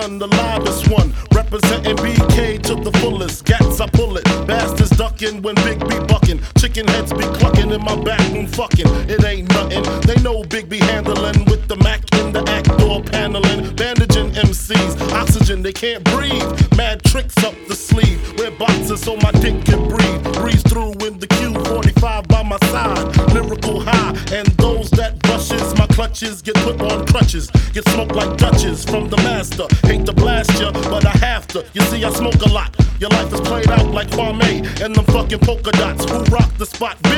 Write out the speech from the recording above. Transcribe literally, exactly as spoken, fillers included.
son, the livest one. Representing B K to the fullest. Gats, I pull it. Bastards ducking when Big B bucking. Chicken heads be clucking in my back room fucking. It ain't nothing. They know Big B handling with the Mac in the act door paneling. Bandaging M Cs. Oxygen, they can't breathe. Mad tricks up the sleeve. Wear boxes so my dick can breathe. Breeze through in the Q forty-five by my side. Lyrical high. And those that rushes my clutches get put on crutches. Get smoked like Dutches from the master. Hate to blast ya, but I have to. You see, I smoke a lot. Your life is played out like Kwame and them fucking polka dots. Who rock the spot?